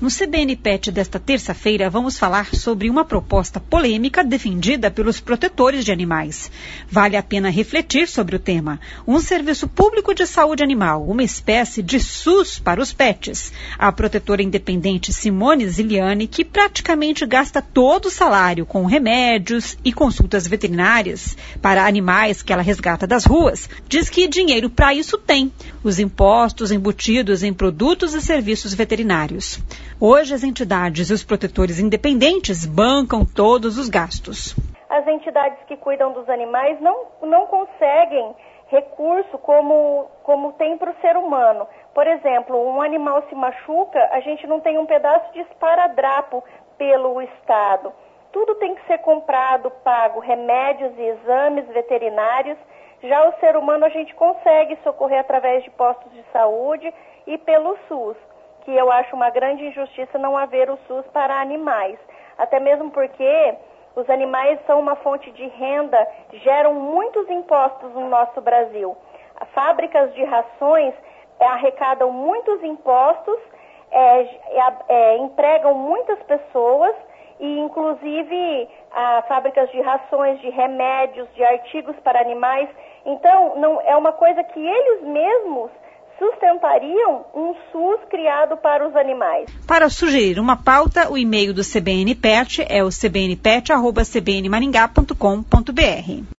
No CBN Pet desta terça-feira, vamos falar sobre uma proposta polêmica defendida pelos protetores de animais. Vale a pena refletir sobre o tema. Um serviço público de saúde animal, uma espécie de SUS para os pets. A protetora independente Simone Ziliani, que praticamente gasta todo o salário com remédios e consultas veterinárias para animais que ela resgata das ruas, diz que dinheiro para isso tem. Os impostos embutidos em produtos e serviços veterinários. Hoje, as entidades e os protetores independentes bancam todos os gastos. As entidades que cuidam dos animais não conseguem recurso como tem para o ser humano. Por exemplo, um animal se machuca, a gente não tem um pedaço de esparadrapo pelo Estado. Tudo tem que ser comprado, pago, remédios e exames veterinários. Já o ser humano a gente consegue socorrer através de postos de saúde e pelo SUS, que eu acho uma grande injustiça não haver o SUS para animais. Até mesmo porque os animais são uma fonte de renda, geram muitos impostos no nosso Brasil. Fábricas de rações arrecadam muitos impostos, empregam muitas pessoas e, inclusive, fábricas de rações, de remédios, de artigos para animais. Então, não é uma coisa que eles mesmos sustentariam um SUS criado para os animais. Para sugerir uma pauta, o e-mail do CBN Pet é o cbnpet@cbnmaringá.com.br.